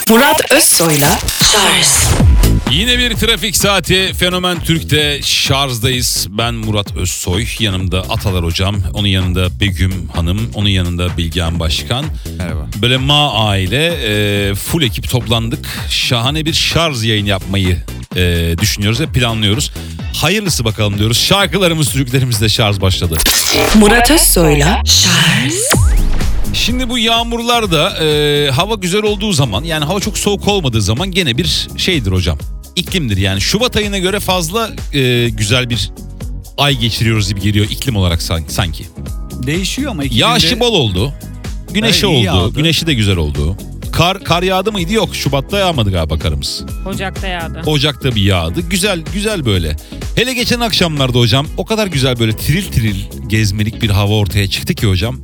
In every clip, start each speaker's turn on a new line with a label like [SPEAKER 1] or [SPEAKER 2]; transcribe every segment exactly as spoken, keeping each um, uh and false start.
[SPEAKER 1] Murat Özsoy'la Şarj.
[SPEAKER 2] Yine bir trafik saati Fenomen Türk'te şarjdayız. Ben Murat Özsoy, yanımda Atalar Hocam, onun yanında Begüm Hanım, onun yanında Bilgehan Başkan.
[SPEAKER 3] Merhaba.
[SPEAKER 2] Böyle ma aile e, full ekip toplandık. Şahane bir şarj yayın yapmayı e, düşünüyoruz ve planlıyoruz. Hayırlısı bakalım diyoruz. Şarkılarımız, türkülerimizde şarj başladı.
[SPEAKER 1] Murat Özsoy'la Şarj.
[SPEAKER 2] Şimdi bu yağmurlarda e, hava güzel olduğu zaman, yani hava çok soğuk olmadığı zaman gene bir şeydir hocam. İklimdir yani. Şubat ayına göre fazla e, güzel bir ay geçiriyoruz gibi geliyor iklim olarak sanki.
[SPEAKER 3] Değişiyor ama iki
[SPEAKER 2] Yağışı
[SPEAKER 3] günde...
[SPEAKER 2] bol oldu. Güneşi
[SPEAKER 3] Evet, iyi
[SPEAKER 2] oldu.
[SPEAKER 3] yağdı.
[SPEAKER 2] Güneşi de güzel oldu. Kar kar yağdı mıydı? Yok. Şubat'ta yağmadı galiba karımız.
[SPEAKER 4] Ocak'ta yağdı.
[SPEAKER 2] Ocak'ta bir yağdı. Güzel güzel böyle. Hele geçen akşamlarda hocam o kadar güzel böyle tiril tiril gezmelik bir hava ortaya çıktı ki hocam.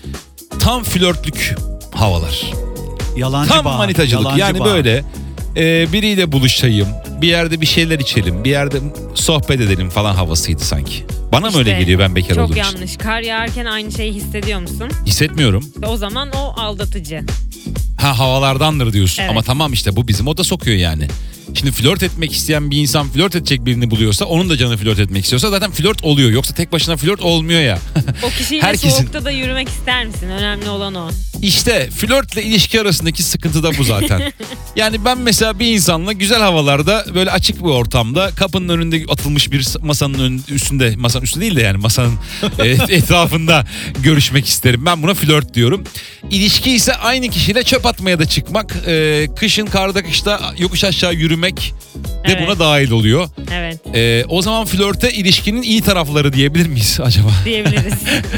[SPEAKER 2] Tam flörtlük havalar.
[SPEAKER 3] Yalancı
[SPEAKER 2] Tam
[SPEAKER 3] bahar,
[SPEAKER 2] manitacılık.
[SPEAKER 3] yalancı
[SPEAKER 2] Yani
[SPEAKER 3] bahar.
[SPEAKER 2] böyle e, biriyle buluşayım. Bir yerde bir şeyler içelim. Bir yerde sohbet edelim falan havasıydı sanki. Bana mı öyle
[SPEAKER 4] İşte,
[SPEAKER 2] geliyor ben bekar
[SPEAKER 4] Çok
[SPEAKER 2] olduğum için?
[SPEAKER 4] yanlış. Kar yağarken aynı şeyi hissediyor musun?
[SPEAKER 2] Hissetmiyorum.
[SPEAKER 4] O zaman o aldatıcı.
[SPEAKER 2] Ha, havalardandır diyorsun.
[SPEAKER 4] Evet.
[SPEAKER 2] Ama tamam işte bu bizim oda sokuyor yani. Şimdi flört etmek isteyen bir insan flört edecek birini buluyorsa, onun da canı flört etmek istiyorsa zaten flört oluyor. Yoksa tek başına flört olmuyor ya.
[SPEAKER 4] O kişiyle
[SPEAKER 2] Herkesin-
[SPEAKER 4] soğukta da yürümek ister misin? Önemli olan o.
[SPEAKER 2] İşte flörtle ilişki arasındaki sıkıntı da bu zaten. Yani ben mesela bir insanla güzel havalarda böyle açık bir ortamda kapının önünde atılmış bir masanın ön- üstünde, masanın üstünde değil de yani masanın e, etrafında görüşmek isterim. Ben buna flört diyorum. İlişki ise aynı kişiyle çöp atmaya da çıkmak, e, kışın karda kışta yokuş aşağı yürümek de
[SPEAKER 4] Evet.
[SPEAKER 2] buna dahil oluyor.
[SPEAKER 4] Evet.
[SPEAKER 2] E, o zaman flörte ilişkinin iyi tarafları diyebilir miyiz acaba?
[SPEAKER 4] Diyebiliriz.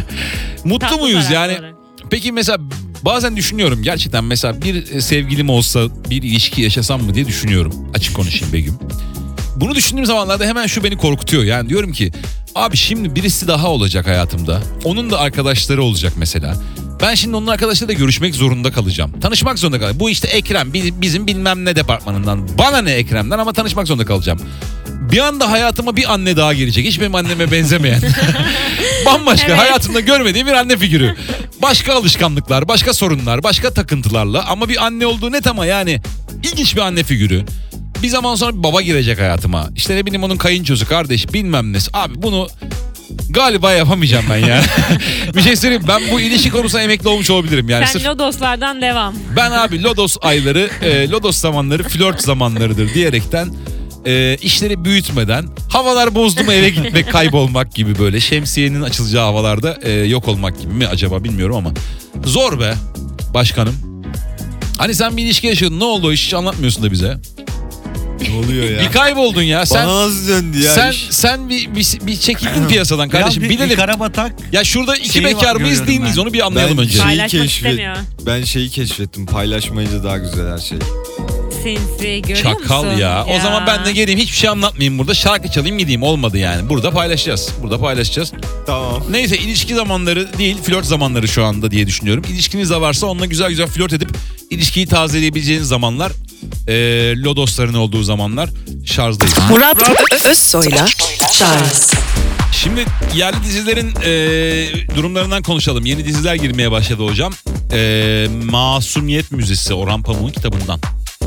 [SPEAKER 2] Mutlu
[SPEAKER 4] Tatlı
[SPEAKER 2] muyuz yani?
[SPEAKER 4] tarafları.
[SPEAKER 2] Peki mesela bazen düşünüyorum gerçekten, mesela bir sevgilim olsa bir ilişki yaşasam mı diye düşünüyorum. Açık konuşayım Begüm. Bunu düşündüğüm zamanlarda hemen şu beni korkutuyor. Yani diyorum ki abi şimdi birisi daha olacak hayatımda. Onun da arkadaşları olacak mesela. Ben şimdi onun arkadaşlarıyla görüşmek zorunda kalacağım. Tanışmak zorunda kalacağım. Bu işte Ekrem bizim bilmem ne departmanından. Bana ne Ekrem'den, ama tanışmak zorunda kalacağım. Bir anda hayatıma bir anne daha gelecek. Hiç benim anneme benzemeyen. Bambaşka,
[SPEAKER 4] Evet.
[SPEAKER 2] hayatımda görmediğim bir anne figürü. Başka alışkanlıklar, başka sorunlar, başka takıntılarla, ama bir anne olduğu net, ama yani ilginç bir anne figürü. Bir zaman sonra bir baba girecek hayatıma. İşte ne bileyim onun kayınçosu, kardeş bilmem nesi. Abi bunu galiba yapamayacağım ben ya. Bir şey söyleyeyim, ben bu ilişki konusunda emekli olmuş olabilirim. Yani
[SPEAKER 4] Sen
[SPEAKER 2] sırf
[SPEAKER 4] Lodoslardan devam.
[SPEAKER 2] ben abi Lodos ayları, e, Lodos zamanları flört zamanlarıdır diyerekten e, işleri büyütmeden, havalar bozdu mu eve gitmek, kaybolmak gibi, böyle şemsiyenin açılacağı havalarda e, yok olmak gibi mi acaba bilmiyorum ama zor be başkanım. Hani sen bir ilişki yaşıyordun, ne oldu o iş, hiç anlatmıyorsun da bize.
[SPEAKER 5] Ne oluyor ya?
[SPEAKER 2] Bir kayboldun ya. Sen
[SPEAKER 5] Bana nasıl döndü ya
[SPEAKER 2] sen
[SPEAKER 5] iş?
[SPEAKER 2] sen bir, bir, bir çekildin piyasadan kardeşim.
[SPEAKER 3] Biraz bir, bir
[SPEAKER 2] Bilelim.
[SPEAKER 3] karabatak.
[SPEAKER 2] Ya şurada iki
[SPEAKER 3] şeyi var,
[SPEAKER 2] bekar mıyız
[SPEAKER 3] görüyorum
[SPEAKER 2] değil miyiz,
[SPEAKER 3] ben.
[SPEAKER 2] onu bir anlayalım
[SPEAKER 5] Ben
[SPEAKER 2] önce.
[SPEAKER 5] şeyi
[SPEAKER 4] Paylaşmak
[SPEAKER 5] keşfet-
[SPEAKER 4] istemiyor.
[SPEAKER 5] Ben şeyi keşfettim. Paylaşmayınca daha güzel her şey.
[SPEAKER 4] Sinsi görüyor
[SPEAKER 2] Çakal
[SPEAKER 4] musun?
[SPEAKER 2] ya. O zaman ben de geleyim, hiçbir şey anlatmayayım burada. Şarkı çalayım gideyim, olmadı yani. Burada paylaşacağız. Burada paylaşacağız.
[SPEAKER 5] Tamam.
[SPEAKER 2] Neyse, ilişki zamanları değil, flört zamanları şu anda diye düşünüyorum. İlişkiniz de varsa onunla güzel güzel flört edip ilişkiyi tazeleyebileceğiniz zamanlar, e, Lodosların olduğu zamanlar şarjdayız.
[SPEAKER 1] Murat Özsoy'la Şarj.
[SPEAKER 2] Şimdi yerli dizilerin e, durumlarından konuşalım. Yeni diziler girmeye başladı hocam. E, Masumiyet Müzesi, Orhan Pamuk'un kitabından.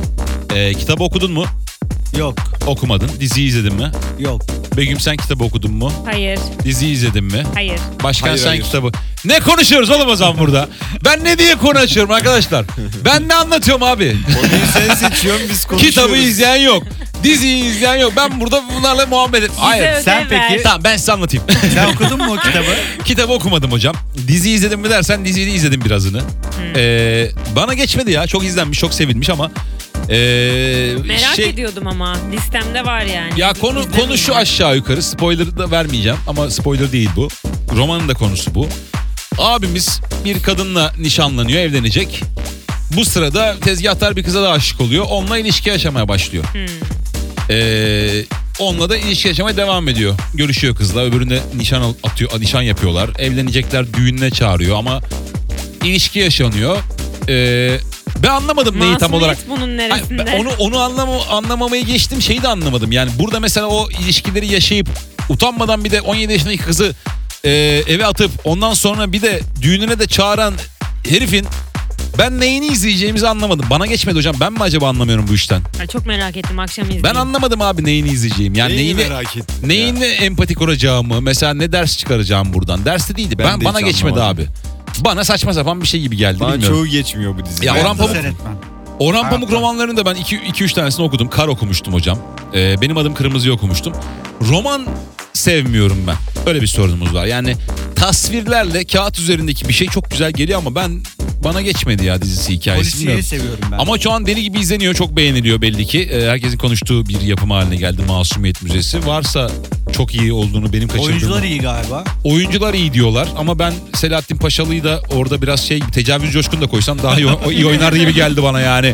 [SPEAKER 2] E, kitabı okudun mu?
[SPEAKER 3] Yok.
[SPEAKER 2] Okumadın. Diziyi izledin mi?
[SPEAKER 3] Yok.
[SPEAKER 2] Begüm, sen kitap okudun mu?
[SPEAKER 4] Hayır.
[SPEAKER 2] Diziyi izledin mi?
[SPEAKER 4] Hayır.
[SPEAKER 2] Başkan,
[SPEAKER 5] Hayır,
[SPEAKER 2] sen
[SPEAKER 5] hayır.
[SPEAKER 2] kitabı. Ne konuşuyoruz oğlum o zaman burada? Ben ne diye konu açıyorum arkadaşlar? Ben ne anlatıyorum abi?
[SPEAKER 5] Konuyu sen seçiyorsun, biz konuşuyoruz.
[SPEAKER 2] Kitabı izleyen yok. Diziyi izleyen yok. Ben burada bunlarla muhabbet et. Hayır.
[SPEAKER 4] ödev
[SPEAKER 3] Sen
[SPEAKER 4] ver.
[SPEAKER 3] peki-
[SPEAKER 2] Tamam, ben size anlatayım.
[SPEAKER 3] Sen okudun mu o kitabı?
[SPEAKER 2] Kitabı okumadım hocam. Dizi izledim mi dersen, diziyi de izledim birazını. Ee, bana geçmedi ya. Çok izlenmiş, çok sevilmiş ama ee,
[SPEAKER 4] Merak
[SPEAKER 2] şey,
[SPEAKER 4] ediyordum ama listemde var yani.
[SPEAKER 2] ya konu
[SPEAKER 4] İzlemedim
[SPEAKER 2] konu şu
[SPEAKER 4] ben.
[SPEAKER 2] aşağı yukarı. Spoiler da vermeyeceğim ama spoiler değil bu. Romanın da konusu bu. Abimiz bir kadınla nişanlanıyor, evlenecek. Bu sırada tezgahtar bir kıza da aşık oluyor. Onunla ilişki yaşamaya başlıyor.
[SPEAKER 4] Hmm.
[SPEAKER 2] Ee, onunla da ilişki yaşamaya devam ediyor. Görüşüyor kızla, öbürüne nişan al- atıyor, nişan yapıyorlar. Evlenecekler, düğününe çağırıyor ama ilişki yaşanıyor. Ee, ben anlamadım neyi tam olarak.
[SPEAKER 4] Masumiyet bunun
[SPEAKER 2] Hayır,
[SPEAKER 4] neresinde?
[SPEAKER 2] ben onu onu anlama, anlamamayı geçtim, şeyi de anlamadım. Yani burada mesela o ilişkileri yaşayıp utanmadan bir de on yedi yaşındaki kızı e, eve atıp ondan sonra bir de düğününe de çağıran herifin Ben neyini izleyeceğimizi anlamadım. Bana geçmedi hocam. Ben mi acaba anlamıyorum bu işten?
[SPEAKER 4] Ay, çok merak ettim akşam izleyeyim.
[SPEAKER 2] Ben anlamadım abi neyini izleyeceğim. Yani
[SPEAKER 5] Neyi
[SPEAKER 2] neyini
[SPEAKER 5] merak ettim
[SPEAKER 2] neyini empati kuracağımı, mesela ne ders çıkaracağım buradan. Ders de değildi.
[SPEAKER 5] Ben
[SPEAKER 2] Ben,
[SPEAKER 5] de
[SPEAKER 2] bana
[SPEAKER 5] hiç
[SPEAKER 2] geçmedi
[SPEAKER 5] anlamadım.
[SPEAKER 2] abi. Bana saçma sapan bir şey gibi geldi.
[SPEAKER 5] Bana
[SPEAKER 2] bilmiyorum.
[SPEAKER 5] çoğu geçmiyor bu dizi.
[SPEAKER 2] Ya
[SPEAKER 3] Ben
[SPEAKER 2] Orhan
[SPEAKER 3] de
[SPEAKER 2] Pamuk-
[SPEAKER 3] seyretmem.
[SPEAKER 2] Orhan Pamuk
[SPEAKER 3] Hayatta.
[SPEAKER 2] romanlarını da ben iki üç tanesini okudum. Kar okumuştum hocam. Ee, benim adım Kırmızı'yı okumuştum. Roman sevmiyorum ben. Öyle bir sorunumuz var. Yani tasvirlerle kağıt üzerindeki bir şey çok güzel geliyor ama ben bana geçmedi ya dizisi hikayesi.
[SPEAKER 3] Polisiyeyi
[SPEAKER 2] Bilmiyorum.
[SPEAKER 3] seviyorum ben.
[SPEAKER 2] Ama şu an deli gibi izleniyor. Çok beğeniliyor belli ki. Ee, herkesin konuştuğu bir yapım haline geldi Masumiyet Müzesi. Varsa çok iyi olduğunu benim kaçırdığım.
[SPEAKER 3] Oyuncular iyi galiba.
[SPEAKER 2] Oyuncular iyi diyorlar ama ben Selahattin Paşalı'yı da orada biraz şey tecavüz coşkun da koysam daha iyi, o- iyi oynardı gibi geldi bana yani.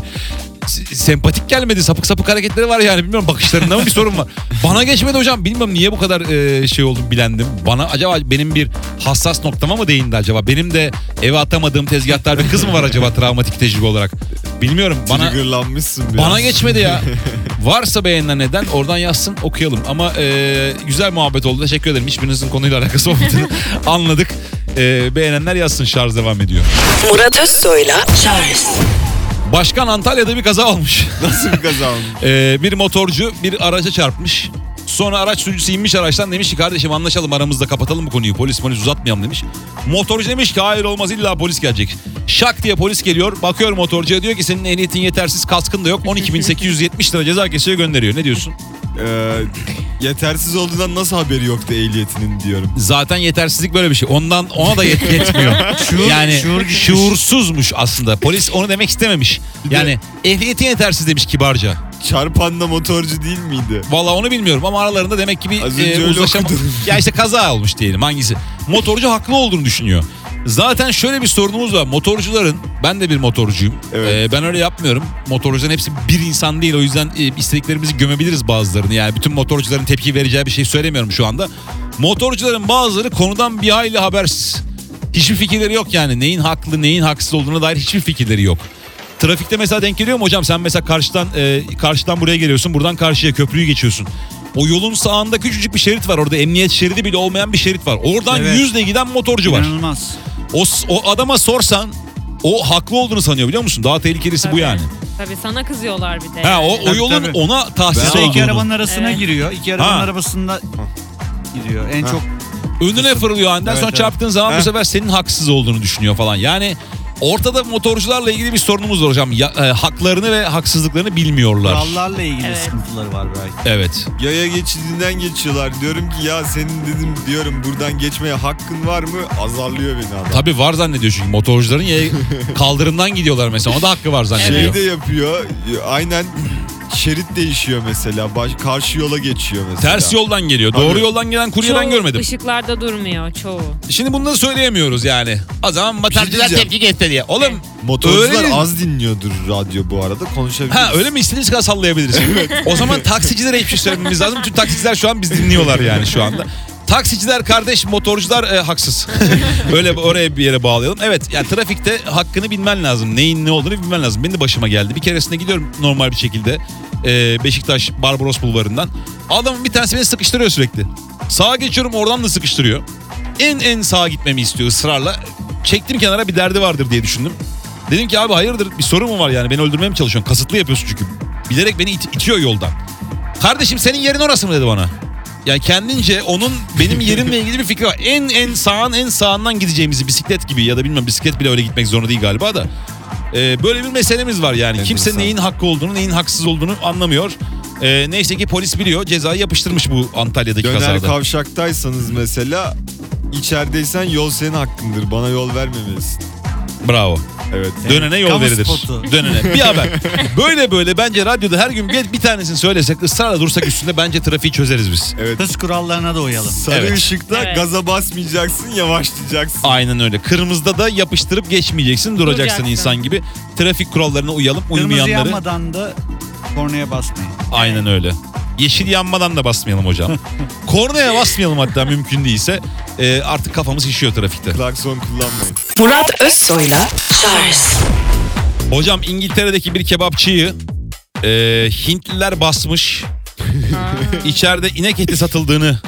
[SPEAKER 2] S- Sempatik gelmedi, sapık sapık hareketleri var yani, bilmiyorum bakışlarında mı bir sorun var. Bana geçmedi hocam, bilmiyorum niye bu kadar e, şey oldum, bilendim. Bana acaba benim bir hassas noktama mı değindi acaba? Benim de eve atamadığım tezgahtar bir kız mı var acaba travmatik tecrübe olarak? Bilmiyorum bana
[SPEAKER 5] Triggerlanmışsın biraz.
[SPEAKER 2] bana geçmedi ya. Varsa beğenilen neden oradan yazsın okuyalım. Ama e, güzel muhabbet oldu. Teşekkür ederim. Hiçbirinizin konuyla alakası olmadığını anladık. E, beğenenler yazsın, şarj devam ediyor.
[SPEAKER 1] Murat Özsoy'la Charles
[SPEAKER 2] Başkan Antalya'da bir kaza olmuş.
[SPEAKER 5] Nasıl bir kaza olmuş?
[SPEAKER 2] E, bir motorcu bir araca çarpmış. Sonra araç sürücüsü inmiş araçtan, demiş ki kardeşim anlaşalım aramızda, kapatalım bu konuyu, polis polis uzatmayalım demiş. Motorcu demiş ki hayır olmaz, illa polis gelecek. Şak diye polis geliyor, bakıyor motorcuya, diyor ki senin ehliyetin yetersiz, kaskın da yok, on iki bin sekiz yüz yetmiş lira ceza kesiyor, gönderiyor. Ne diyorsun?
[SPEAKER 5] Ee, yetersiz olduğundan nasıl haberi yoktu ehliyetinin diyorum.
[SPEAKER 2] Zaten yetersizlik böyle bir şey. Ondan ona da yet yetmiyor.
[SPEAKER 3] Şuur-
[SPEAKER 2] yani
[SPEAKER 3] şuur gitmiş.
[SPEAKER 2] şuursuzmuş aslında. Polis onu demek istememiş. Yani ehliyeti yetersiz demiş kibarca.
[SPEAKER 5] Çarpan da motorcu değil miydi?
[SPEAKER 2] Vallahi onu bilmiyorum ama aralarında demek ki bir
[SPEAKER 5] Az önce
[SPEAKER 2] e,
[SPEAKER 5] öyle
[SPEAKER 2] uzlaşama...
[SPEAKER 5] okudum.
[SPEAKER 2] Ya işte kaza olmuş diyelim, hangisi. Motorcu haklı olduğunu düşünüyor. Zaten şöyle bir sorunumuz var. Motorcuların, ben de bir motorcuyum.
[SPEAKER 5] Evet.
[SPEAKER 2] Ee, ben öyle yapmıyorum. Motorcuların hepsi bir insan değil. O yüzden e, istediklerimizi gömebiliriz bazılarını. Yani bütün motorcuların tepki vereceği bir şey söylemiyorum şu anda. Motorcuların bazıları konudan bir hayli habersiz. Hiçbir fikirleri yok yani. Neyin haklı, neyin haksız olduğuna dair hiçbir fikirleri yok. Trafikte mesela denk geliyor mu hocam? Sen mesela karşıdan e, karşıdan buraya geliyorsun. Buradan karşıya köprüyü geçiyorsun. O yolun sağında küçücük bir şerit var. Orada emniyet şeridi bile olmayan bir şerit var. Oradan
[SPEAKER 3] Evet.
[SPEAKER 2] yüzle giden motorcu var.
[SPEAKER 3] İnanılmaz.
[SPEAKER 2] O, o adama sorsan o haklı olduğunu sanıyor, biliyor musun? Daha tehlikelisi bu
[SPEAKER 4] Tabii.
[SPEAKER 2] yani.
[SPEAKER 4] Tabii sana kızıyorlar bir de.
[SPEAKER 2] Ha o, o
[SPEAKER 3] Tabii,
[SPEAKER 2] yolun
[SPEAKER 3] tabii.
[SPEAKER 2] ona tahsis
[SPEAKER 3] Ya da iki
[SPEAKER 2] olduğunu.
[SPEAKER 3] arabanın arasına
[SPEAKER 4] Evet.
[SPEAKER 3] giriyor. İki arabanın
[SPEAKER 2] Ha.
[SPEAKER 3] arabasında giriyor. En
[SPEAKER 5] Ha.
[SPEAKER 3] çok
[SPEAKER 2] Önüne fırlıyor aniden,
[SPEAKER 3] Evet,
[SPEAKER 2] sonra
[SPEAKER 3] evet.
[SPEAKER 2] çarptığın zaman
[SPEAKER 5] Heh.
[SPEAKER 2] bu sefer senin haksız olduğunu düşünüyor falan. Yani ortada motorcularla ilgili bir sorunumuz var hocam. Ya, e, haklarını ve haksızlıklarını bilmiyorlar.
[SPEAKER 3] kurallarla ilgili
[SPEAKER 4] Evet.
[SPEAKER 3] sıkıntıları var belki.
[SPEAKER 2] Evet.
[SPEAKER 5] Yaya geçidinden geçiyorlar. Diyorum ki ya senin dedim diyorum buradan geçmeye hakkın var mı? Azarlıyor beni adam.
[SPEAKER 2] Tabii var zannediyor çünkü motorcuların ya kaldırımdan gidiyorlar mesela. Ona da hakkı var zannediyor.
[SPEAKER 5] Şey de yapıyor. Aynen şerit değişiyor mesela. Baş, karşı yola geçiyor mesela.
[SPEAKER 2] Ters yoldan geliyor.
[SPEAKER 5] Tabii.
[SPEAKER 2] Doğru yoldan gelen kurye ben
[SPEAKER 4] Çoğu
[SPEAKER 2] görmedim.
[SPEAKER 4] ışıklarda durmuyor çoğu.
[SPEAKER 2] Şimdi bunları söyleyemiyoruz yani. O zaman motorcular
[SPEAKER 5] diyeceğim.
[SPEAKER 2] tepki göster diye. Oğlum
[SPEAKER 5] Motorcular
[SPEAKER 2] öğrenin.
[SPEAKER 5] az dinliyordur radyo bu arada. Konuşabiliriz.
[SPEAKER 2] Ha öyle mi, istediğiniz kadar sallayabiliriz. O zaman taksicilere hiçbir şey söylememiz lazım. Bütün taksiciler şu an biz dinliyorlar yani şu anda. Taksiciler kardeş, motorcular e, haksız. Öyle oraya bir yere bağlayalım. Evet yani trafikte hakkını bilmen lazım. Neyin ne olduğunu bilmen lazım. Benim de başıma geldi. Bir keresinde gidiyorum normal bir şekilde. e, Beşiktaş Barbaros Bulvarı'ndan. Adamın bir tanesi beni sıkıştırıyor sürekli. Sağa geçiyorum, oradan da sıkıştırıyor. En en sağa gitmemi istiyor ısrarla. Çektim kenara, bir derdi vardır diye düşündüm. Dedim ki abi hayırdır, bir sorun mu var yani, beni öldürmeye mi çalışıyorsun? Kasıtlı yapıyorsun çünkü. Bilerek beni it- itiyor yoldan. Kardeşim senin yerin orası mı dedi bana. Yani kendince onun benim yerimle ilgili bir fikri var. En en sağın en sağından gideceğimizi, bisiklet gibi ya da bilmem, bisiklet bile öyle gitmek zorunda değil galiba da. Ee, böyle bir meselemiz var yani.
[SPEAKER 5] Evet,
[SPEAKER 2] Kimse
[SPEAKER 5] insan.
[SPEAKER 2] neyin hakkı olduğunu, neyin haksız olduğunu anlamıyor. Ee, neyse ki polis biliyor, cezayı yapıştırmış bu Antalya'daki
[SPEAKER 5] Döner
[SPEAKER 2] kazada.
[SPEAKER 5] kavşaktaysanız mesela içerideysen yol senin hakkındır. Bana yol vermemelisin.
[SPEAKER 2] Bravo.
[SPEAKER 5] Evet.
[SPEAKER 2] Dönene yol
[SPEAKER 3] Kamu
[SPEAKER 2] verilir.
[SPEAKER 3] spotu.
[SPEAKER 2] Dönene. Bir haber. Böyle böyle bence radyoda her gün bir, bir tanesini söylesek, ısrarla dursak üstünde, bence trafiği çözeriz biz.
[SPEAKER 5] Evet.
[SPEAKER 3] Hız kurallarına da uyalım.
[SPEAKER 5] Sarı
[SPEAKER 2] Evet.
[SPEAKER 5] ışıkta
[SPEAKER 4] Evet.
[SPEAKER 5] gaza basmayacaksın, yavaşlayacaksın.
[SPEAKER 2] Aynen öyle. Kırmızıda da yapıştırıp geçmeyeceksin, duracaksın,
[SPEAKER 4] Duracaksın.
[SPEAKER 2] insan gibi. Trafik kurallarına uyalım,
[SPEAKER 3] Kırmızı
[SPEAKER 2] uymayanları.
[SPEAKER 3] yanmadan da kornaya basmayın.
[SPEAKER 2] Aynen öyle. Yeşil yanmadan da basmayalım hocam. Kornaya basmayalım hatta mümkün değilse. Ee, artık kafamız şişiyor trafikte.
[SPEAKER 5] Klakson kullanmayın.
[SPEAKER 1] Murat Özsoy'la Charles
[SPEAKER 2] Hocam İngiltere'deki bir kebapçıyı e, Hintliler basmış. İçeride inek eti satıldığını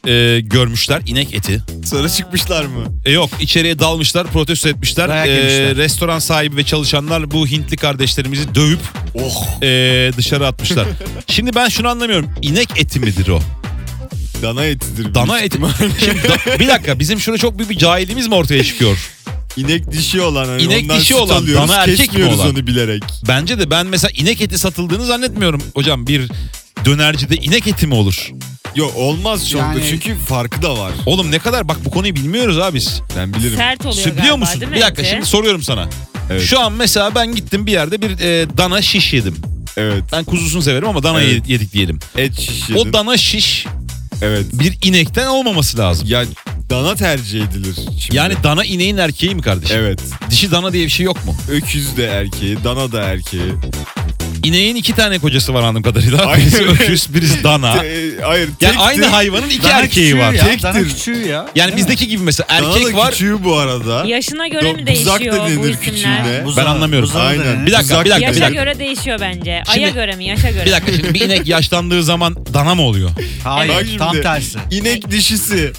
[SPEAKER 2] e, görmüşler inek eti.
[SPEAKER 5] Sonra çıkmışlar mı?
[SPEAKER 2] E, yok içeriye dalmışlar, protesto etmişler.
[SPEAKER 3] Dayak
[SPEAKER 2] E,
[SPEAKER 3] yemişler.
[SPEAKER 2] restoran sahibi ve çalışanlar bu Hintli kardeşlerimizi dövüp
[SPEAKER 5] Oh.
[SPEAKER 2] e, dışarı atmışlar. Şimdi ben şunu anlamıyorum. İnek eti midir o?
[SPEAKER 5] Dana etidir.
[SPEAKER 2] Dana
[SPEAKER 5] büyük
[SPEAKER 2] eti.
[SPEAKER 5] ihtimalle.
[SPEAKER 2] Şimdi da- bir dakika bizim şurada çok büyük bir cahilliğimiz mi ortaya çıkıyor?
[SPEAKER 5] İnek dişi olan. Hani
[SPEAKER 2] İnek
[SPEAKER 5] ondan
[SPEAKER 2] dişi
[SPEAKER 5] süt
[SPEAKER 2] olan,
[SPEAKER 5] alıyoruz,
[SPEAKER 2] dana erkek mi
[SPEAKER 5] kesmiyoruz
[SPEAKER 2] olan?
[SPEAKER 5] onu bilerek.
[SPEAKER 2] Bence de ben mesela inek eti satıldığını zannetmiyorum. Hocam bir dönercide inek eti mi olur?
[SPEAKER 5] Yok olmaz çok
[SPEAKER 3] Yani-
[SPEAKER 5] da çünkü farkı da var.
[SPEAKER 2] Oğlum ne kadar bak bu konuyu bilmiyoruz abi biz.
[SPEAKER 5] Ben bilirim.
[SPEAKER 4] Sert oluyor
[SPEAKER 2] Biliyor
[SPEAKER 4] galiba
[SPEAKER 2] musun?
[SPEAKER 4] değil mi
[SPEAKER 2] Bir dakika
[SPEAKER 4] eti?
[SPEAKER 2] şimdi soruyorum sana.
[SPEAKER 5] Evet.
[SPEAKER 2] Şu an mesela ben gittim bir yerde bir e, dana şiş yedim.
[SPEAKER 5] Evet.
[SPEAKER 2] Ben kuzusunu severim ama dana
[SPEAKER 5] Evet.
[SPEAKER 2] yedik diyelim.
[SPEAKER 5] Et şiş
[SPEAKER 2] O
[SPEAKER 5] yedin.
[SPEAKER 2] dana şiş
[SPEAKER 5] Evet.
[SPEAKER 2] bir inekten olmaması lazım.
[SPEAKER 5] Ya dana tercih edilir şimdi.
[SPEAKER 2] Yani dana ineğin erkeği mi kardeşim?
[SPEAKER 5] Evet.
[SPEAKER 2] Dişi dana diye bir şey yok mu?
[SPEAKER 5] Öküz de erkeği, dana da erkeği.
[SPEAKER 2] İneğin iki tane kocası var anladığım kadarıyla.
[SPEAKER 5] Aynen.
[SPEAKER 2] Birisi öküz, birisi dana.
[SPEAKER 5] Te- hayır,
[SPEAKER 2] Yani
[SPEAKER 5] tektir.
[SPEAKER 2] aynı hayvanın iki
[SPEAKER 3] Dana
[SPEAKER 2] erkeği
[SPEAKER 3] küçüğü
[SPEAKER 2] var.
[SPEAKER 3] Ya,
[SPEAKER 5] Tektir.
[SPEAKER 3] dana küçüğü ya.
[SPEAKER 2] Yani
[SPEAKER 3] Değil
[SPEAKER 2] bizdeki gibi mesela
[SPEAKER 5] Dana
[SPEAKER 2] erkek
[SPEAKER 5] da
[SPEAKER 2] var.
[SPEAKER 5] küçüğü bu arada.
[SPEAKER 4] Yaşına göre
[SPEAKER 5] Do-
[SPEAKER 4] mi
[SPEAKER 5] buzak da
[SPEAKER 4] değişiyor bu
[SPEAKER 5] denir
[SPEAKER 4] isimler?
[SPEAKER 5] küçüğüne.
[SPEAKER 3] mi? Buzağı-
[SPEAKER 2] Ben anlamıyorum.
[SPEAKER 3] buzağı da
[SPEAKER 5] Aynen.
[SPEAKER 3] denir.
[SPEAKER 2] Bir dakika,
[SPEAKER 5] Uzak
[SPEAKER 2] bir dakika,
[SPEAKER 5] denir.
[SPEAKER 2] bir
[SPEAKER 4] Yaşa
[SPEAKER 2] dakika.
[SPEAKER 4] göre değişiyor bence.
[SPEAKER 2] Şimdi-
[SPEAKER 4] Aya göre mi? Yaşa göre
[SPEAKER 2] Bir
[SPEAKER 4] mi?
[SPEAKER 2] dakika şimdi bir inek yaşlandığı zaman dana mı oluyor?
[SPEAKER 3] Hayır,
[SPEAKER 5] Bak şimdi.
[SPEAKER 3] tam tersi.
[SPEAKER 5] İnek dişisi.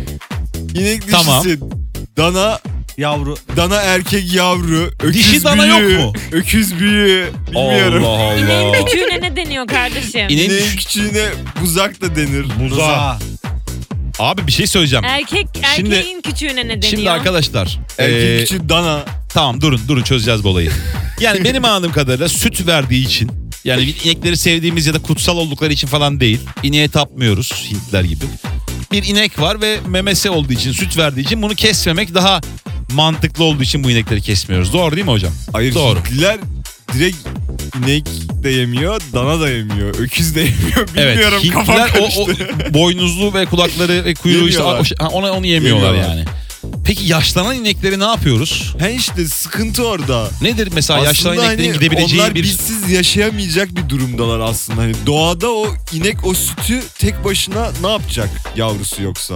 [SPEAKER 5] İnek dişisi.
[SPEAKER 2] Tamam.
[SPEAKER 5] Dana
[SPEAKER 3] Yavru.
[SPEAKER 5] dana erkek yavru. Öküz
[SPEAKER 2] Dişi dana
[SPEAKER 5] büyüğü,
[SPEAKER 2] yok mu?
[SPEAKER 5] Öküz büyüğü. Bilmiyorum.
[SPEAKER 2] Allah
[SPEAKER 4] İneğin
[SPEAKER 2] Allah.
[SPEAKER 4] küçüğüne ne deniyor kardeşim?
[SPEAKER 2] İneğin
[SPEAKER 5] İneğin küçüğüne buzak da denir.
[SPEAKER 2] buzağı. Abi bir şey söyleyeceğim.
[SPEAKER 4] Erkek
[SPEAKER 2] Şimdi-
[SPEAKER 4] erkeğin küçüğüne ne deniyor?
[SPEAKER 2] Şimdi arkadaşlar.
[SPEAKER 5] Erkeğin
[SPEAKER 2] ee,
[SPEAKER 5] küçüğü dana.
[SPEAKER 2] Tamam durun durun çözeceğiz bu olayı. Yani benim anladığım kadarıyla süt verdiği için yani bir inekleri sevdiğimiz ya da kutsal oldukları için falan değil. İneğe tapmıyoruz Hintliler gibi. Bir inek var ve memesi olduğu için süt verdiği için bunu kesmemek daha mantıklı olduğu için bu inekleri kesmiyoruz. Doğru değil mi hocam?
[SPEAKER 5] Hayır,
[SPEAKER 2] Doğru.
[SPEAKER 5] Hintliler direkt inek de yemiyor, dana da yemiyor, öküz de yemiyor. Bilmiyorum,
[SPEAKER 2] Evet
[SPEAKER 5] kafam
[SPEAKER 2] Hintliler o,
[SPEAKER 5] karıştı.
[SPEAKER 2] o boynuzlu ve kulakları ve kuyruğu işte
[SPEAKER 5] Yemiyorlar.
[SPEAKER 2] o şey- ha, ona onu yemiyorlar
[SPEAKER 5] Yemiyorlar.
[SPEAKER 2] yani. Peki yaşlanan inekleri ne yapıyoruz?
[SPEAKER 5] He işte sıkıntı orada.
[SPEAKER 2] Nedir mesela yaşlanan
[SPEAKER 5] Aslında
[SPEAKER 2] ineklerin
[SPEAKER 5] hani
[SPEAKER 2] gidebileceği
[SPEAKER 5] onlar
[SPEAKER 2] bir...
[SPEAKER 5] bizsiz yaşayamayacak bir durumdalar aslında. Hani doğada o inek o sütü tek başına ne yapacak yavrusu yoksa?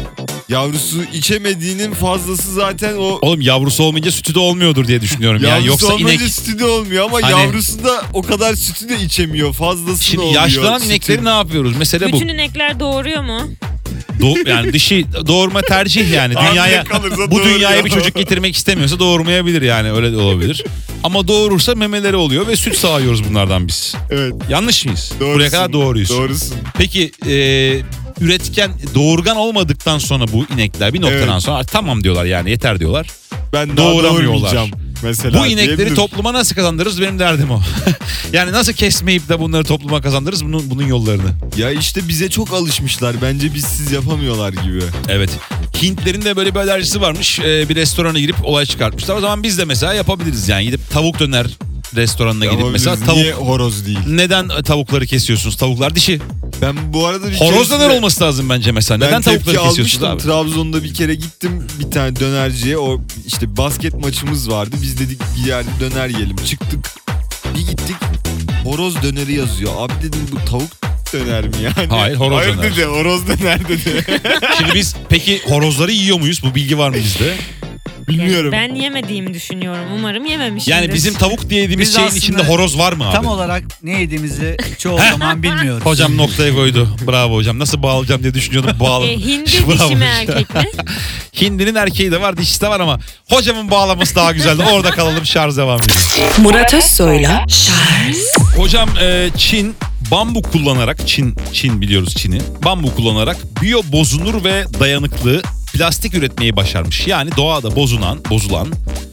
[SPEAKER 5] Yavrusu içemediğinin fazlası zaten o
[SPEAKER 2] Oğlum yavrusu olmayınca sütü de olmuyordur diye düşünüyorum.
[SPEAKER 5] yavrusu
[SPEAKER 2] Yani yoksa
[SPEAKER 5] olmayınca
[SPEAKER 2] inek...
[SPEAKER 5] sütü de olmuyor ama
[SPEAKER 2] Hani-
[SPEAKER 5] yavrusu da o kadar sütü de içemiyor. Fazlasını
[SPEAKER 2] Şimdi
[SPEAKER 5] oluyor.
[SPEAKER 2] yaşlanan
[SPEAKER 5] sütün.
[SPEAKER 2] inekleri ne yapıyoruz? Mesele bu.
[SPEAKER 4] Bütün inekler doğuruyor mu?
[SPEAKER 2] Do- yani dişi doğurma tercih yani.
[SPEAKER 5] Hamile
[SPEAKER 2] Dünyaya
[SPEAKER 5] kalırsa
[SPEAKER 2] bu
[SPEAKER 5] doğuruyor.
[SPEAKER 2] dünyaya bir çocuk getirmek istemiyorsa doğurmayabilir yani öyle de olabilir. Ama doğurursa memeleri oluyor ve süt sağıyoruz bunlardan biz.
[SPEAKER 5] Evet.
[SPEAKER 2] Yanlış mıyız?
[SPEAKER 5] Doğrusun.
[SPEAKER 2] Buraya kadar doğruyuz.
[SPEAKER 5] Doğrusun.
[SPEAKER 2] Peki e, üretken doğurgan olmadıktan sonra bu inekler bir noktadan
[SPEAKER 5] Evet.
[SPEAKER 2] sonra tamam diyorlar yani yeter diyorlar.
[SPEAKER 5] Ben daha
[SPEAKER 2] Doğuramıyorlar.
[SPEAKER 5] doğurmayacağım mesela.
[SPEAKER 2] Bu inekleri
[SPEAKER 5] diyebilir.
[SPEAKER 2] topluma nasıl kazandırırız benim derdim o. Yani nasıl kesmeyip de bunları topluma kazandırırız bunun, bunun yollarını.
[SPEAKER 5] Ya işte bize çok alışmışlar. Bence bizsiz yapamıyorlar gibi.
[SPEAKER 2] Evet. Hintlerin de böyle bir alerjisi varmış. Ee, bir restorana girip olay çıkartmışlar. O zaman biz de mesela yapabiliriz yani. Gidip tavuk döner restoranına gidip
[SPEAKER 5] Yapabiliriz.
[SPEAKER 2] mesela tavuk...
[SPEAKER 5] Niye horoz değil?
[SPEAKER 2] Neden tavukları kesiyorsunuz? Tavuklar dişi.
[SPEAKER 5] Ben bu arada bir
[SPEAKER 2] Horoz
[SPEAKER 5] keresinde-
[SPEAKER 2] döner olması lazım bence mesela.
[SPEAKER 5] Ben
[SPEAKER 2] Neden
[SPEAKER 5] tepki
[SPEAKER 2] tavukları kesiyorsunuz
[SPEAKER 5] almıştım.
[SPEAKER 2] abi?
[SPEAKER 5] Trabzon'da bir kere gittim bir tane dönerciye. O işte basket maçımız vardı. Biz dedik bir yerde döner yiyelim. Çıktık. Bir gittik. Horoz döneri yazıyor. Abi dedim bu tavuk döner mi yani?
[SPEAKER 2] Hayır, horoz
[SPEAKER 5] Hayır
[SPEAKER 2] döner.
[SPEAKER 5] dedi. Horoz döner dedi.
[SPEAKER 2] Şimdi biz peki horozları yiyor muyuz? Bu bilgi var mı bizde?
[SPEAKER 5] Bilmiyorum.
[SPEAKER 4] Ben yemediğimi düşünüyorum. Umarım yememişimdir.
[SPEAKER 2] Yani bizim tavuk diyediğimiz
[SPEAKER 3] Biz
[SPEAKER 2] şeyin
[SPEAKER 3] aslında
[SPEAKER 2] içinde horoz var mı abi?
[SPEAKER 3] Tam olarak ne yediğimizi çoğu zaman bilmiyoruz.
[SPEAKER 2] Hocam noktaya koydu. Bravo hocam. Nasıl bağlayacağım diye düşünüyordum. Bağladım.
[SPEAKER 4] E, hindi
[SPEAKER 2] Bravo.
[SPEAKER 4] dişi mi erkek mi?
[SPEAKER 2] Hindinin erkeği de var, dişisi de var ama hocamın bağlaması daha güzeldi. Orada kalalım, şarj devam ediyor.
[SPEAKER 1] Murat Özsoy'la Charles.
[SPEAKER 2] Hocam e, Çin bambu kullanarak, Çin Çin biliyoruz Çin'i. Bambu kullanarak biyo bozunur ve dayanıklı plastik üretmeyi başarmış. Yani doğada bozulan, bozulan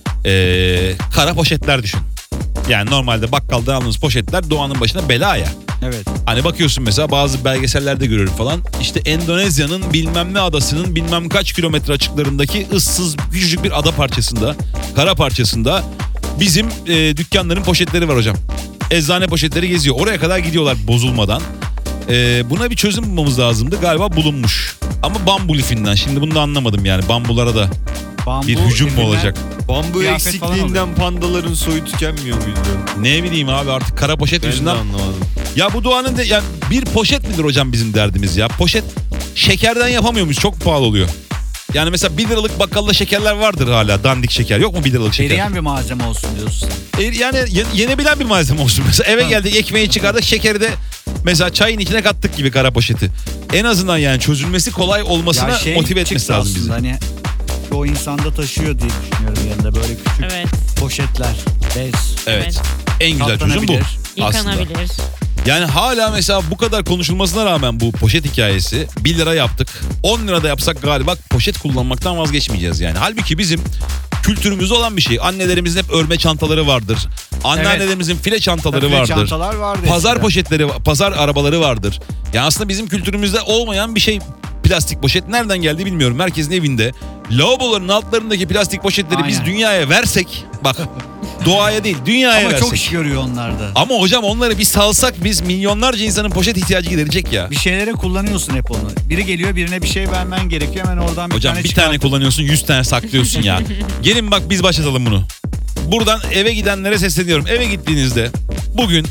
[SPEAKER 2] e, kara poşetler düşün. Yani normalde bakkaldan aldığınız poşetler doğanın başına bela ya.
[SPEAKER 3] Evet.
[SPEAKER 2] Hani bakıyorsun mesela bazı belgesellerde görüyorum falan. İşte Endonezya'nın bilmem ne adasının bilmem kaç kilometre açıklarındaki ıssız küçücük bir ada parçasında, kara parçasında bizim e, dükkanların poşetleri var hocam. Eczane poşetleri geziyor. Oraya kadar gidiyorlar bozulmadan. E, buna bir çözüm bulmamız lazımdı. Galiba bulunmuş. Ama bambu lifinden. Şimdi bunu da anlamadım yani. Bambulara da
[SPEAKER 3] Bambu
[SPEAKER 2] bir hücum mu
[SPEAKER 3] lifinden-
[SPEAKER 2] olacak?
[SPEAKER 5] Bambu
[SPEAKER 3] Kıyafet falan
[SPEAKER 5] eksikliğinden pandaların soyu tükenmiyor muydu?
[SPEAKER 2] Ne bileyim abi artık kara poşet
[SPEAKER 5] Ben de
[SPEAKER 2] yüzünden.
[SPEAKER 5] anlamadım.
[SPEAKER 2] Ya bu doğanın de, yani bir poşet midir hocam bizim derdimiz ya? Poşet şekerden yapamıyor muyuz? Çok pahalı oluyor. Yani mesela bir liralık bakkalda şekerler vardır hala. Dandik şeker. Yok mu bir liralık şeker?
[SPEAKER 3] Eriyen bir malzeme olsun diyorsun sen.
[SPEAKER 2] E, Yani ye- yenebilen bir malzeme olsun. Mesela eve geldik ekmeği çıkardık şekeri de Mesela çayın içine kattık gibi kara poşeti. En azından yani çözülmesi kolay olmasına
[SPEAKER 3] Ya şey
[SPEAKER 2] motive etmesi
[SPEAKER 3] çıktı
[SPEAKER 2] lazım bizi.
[SPEAKER 3] aslında, Hani o insanda taşıyor diye düşünüyorum yanında böyle küçük
[SPEAKER 4] Evet.
[SPEAKER 3] poşetler, bez.
[SPEAKER 2] Evet.
[SPEAKER 4] Evet.
[SPEAKER 2] En güzel çözüm bu
[SPEAKER 3] Katlanabilir.
[SPEAKER 2] aslında.
[SPEAKER 4] Yıkanabilir.
[SPEAKER 2] Yani hala mesela bu kadar konuşulmasına rağmen bu poşet hikayesi bir lira yaptık. on lira da yapsak galiba poşet kullanmaktan vazgeçmeyeceğiz yani. Halbuki bizim kültürümüzde olan bir şey. Annelerimizin hep örme çantaları vardır. Anneannelerimizin file çantaları
[SPEAKER 3] File
[SPEAKER 2] vardır.
[SPEAKER 3] çantalar vardı
[SPEAKER 2] Pazar
[SPEAKER 3] eskiden.
[SPEAKER 2] poşetleri, pazar arabaları vardır. Yani aslında bizim kültürümüzde olmayan bir şey plastik poşet. Nereden geldi bilmiyorum. Herkesin evinde. Lavaboların altlarındaki plastik poşetleri biz
[SPEAKER 3] Aynen.
[SPEAKER 2] dünyaya versek, bak doğaya değil dünyaya
[SPEAKER 3] Ama
[SPEAKER 2] versek.
[SPEAKER 3] çok iş görüyor onlarda.
[SPEAKER 2] Ama hocam onları bir salsak biz milyonlarca insanın poşet ihtiyacı giderecek ya.
[SPEAKER 3] Bir şeylere kullanıyorsun hep onu. Biri geliyor, birine bir şey vermen gerekiyor. Hemen oradan bir
[SPEAKER 2] Hocam
[SPEAKER 3] tane
[SPEAKER 2] bir
[SPEAKER 3] çıkar.
[SPEAKER 2] tane kullanıyorsun yüz tane saklıyorsun ya. Gelin bak biz başlatalım bunu. Buradan eve gidenlere sesleniyorum. Eve gittiğinizde bugün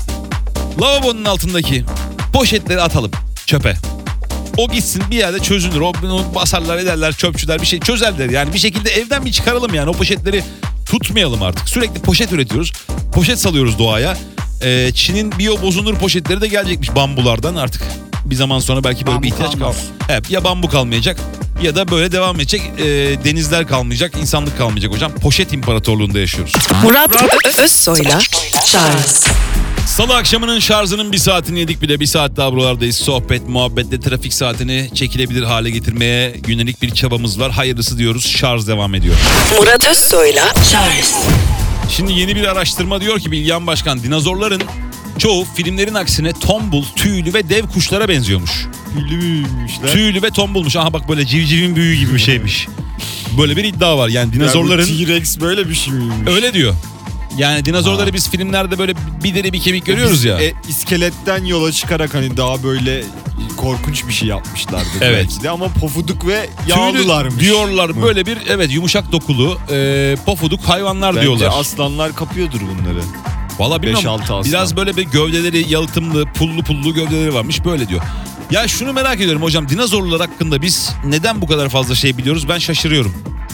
[SPEAKER 2] lavabonun altındaki poşetleri atalım çöpe. O gitsin bir yerde çözünür. O bunu basarlar ederler çöpçüler bir şey çözerler. Yani bir şekilde evden bir çıkaralım yani o poşetleri tutmayalım artık. Sürekli poşet üretiyoruz. Poşet salıyoruz doğaya. Ee, Çin'in biyo bozunur poşetleri de gelecekmiş bambulardan artık. Bir zaman sonra belki böyle
[SPEAKER 3] Bambu
[SPEAKER 2] bir ihtiyaç kal.
[SPEAKER 3] kalmaz.
[SPEAKER 2] Evet, ya bambu kalmayacak ya da böyle devam edecek. Ee, denizler kalmayacak, insanlık kalmayacak hocam. Poşet imparatorluğunda yaşıyoruz.
[SPEAKER 1] Murat Ö- Özsoy'la Charles
[SPEAKER 2] Salı akşamının şarjının bir saatini yedik bile. Bir saat daha buralardayız. Sohbet, muhabbetle trafik saatini çekilebilir hale getirmeye yönelik bir çabamız var. Hayırlısı diyoruz. Şarj devam ediyor.
[SPEAKER 1] Murat Özsoy'la Charles
[SPEAKER 2] Şimdi yeni bir araştırma diyor ki Bilgehan Başkan, dinozorların çoğu filmlerin aksine tombul, tüylü ve dev kuşlara benziyormuş.
[SPEAKER 5] Tüylü müymüşler?
[SPEAKER 2] Tüylü ve tombulmuş. Aha bak böyle civcivin büyüğü gibi bir şeymiş. Böyle bir iddia var. Yani dinozorların...
[SPEAKER 5] Yani bu T-Rex böyle bir şey miymiş?
[SPEAKER 2] Öyle diyor. Yani dinozorları
[SPEAKER 5] Ha.
[SPEAKER 2] biz filmlerde böyle bir deri bir kemik görüyoruz ya.
[SPEAKER 5] E, iskeletten yola çıkarak hani daha böyle korkunç bir şey yapmışlardı
[SPEAKER 2] Evet.
[SPEAKER 5] belki de ama pofuduk ve
[SPEAKER 2] Tüylü
[SPEAKER 5] yağlılarmış.
[SPEAKER 2] diyorlar
[SPEAKER 5] Mı?
[SPEAKER 2] böyle bir evet yumuşak dokulu e, pofuduk hayvanlar
[SPEAKER 5] Bence
[SPEAKER 2] diyorlar.
[SPEAKER 5] aslanlar kapıyordur bunları.
[SPEAKER 2] Valla
[SPEAKER 5] beş
[SPEAKER 2] bilmiyorum
[SPEAKER 5] altı aslan.
[SPEAKER 2] biraz böyle bir gövdeleri yalıtımlı pullu pullu gövdeleri varmış böyle diyor. Ya şunu merak ediyorum hocam, dinozorlar hakkında biz neden bu kadar fazla şey biliyoruz, ben şaşırıyorum.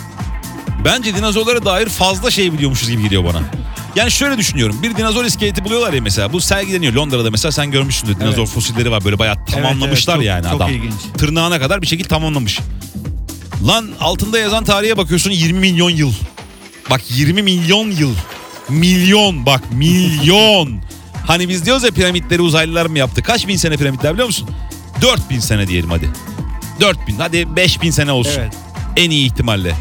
[SPEAKER 2] Bence dinozorlara dair fazla şey biliyormuşuz gibi geliyor bana. Yani şöyle düşünüyorum, bir dinozor iskeleti buluyorlar ya mesela, bu sergileniyor Londra'da mesela, sen görmüşsündür, dinozor
[SPEAKER 3] Evet.
[SPEAKER 2] fosilleri var böyle bayağı tamamlamışlar
[SPEAKER 3] evet, çok-
[SPEAKER 2] yani
[SPEAKER 3] çok
[SPEAKER 2] adam.
[SPEAKER 3] ilginç.
[SPEAKER 2] Tırnağına kadar bir şekilde tamamlamış. Lan altında yazan tarihe bakıyorsun yirmi milyon yıl. Bak yirmi milyon yıl. Milyon bak milyon. Hani biz diyoruz ya piramitleri uzaylılar mı yaptı? Kaç bin sene piramitler biliyor musun? dört bin sene diyelim hadi. dört bin hadi beş bin sene olsun.
[SPEAKER 3] Evet.
[SPEAKER 2] En iyi ihtimalle.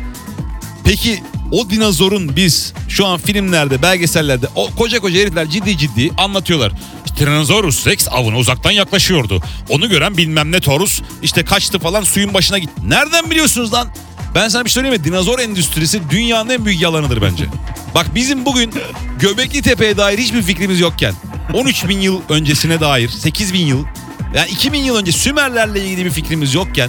[SPEAKER 2] Peki o dinozorun biz şu an filmlerde, belgesellerde o koca koca herifler ciddi ciddi anlatıyorlar. İşte Tyrannosaurus Rex avına uzaktan yaklaşıyordu. Onu gören bilmem ne Taurus işte kaçtı falan, suyun başına gitti. Nereden biliyorsunuz lan? Ben sana bir şey söyleyeyim mi? Dinozor endüstrisi dünyanın en büyük yalanıdır bence. Bak bizim bugün Göbekli Tepe'ye dair hiçbir fikrimiz yokken on üç bin yıl öncesine dair sekiz bin yıl yani iki bin yıl önce Sümerlerle ilgili bir fikrimiz yokken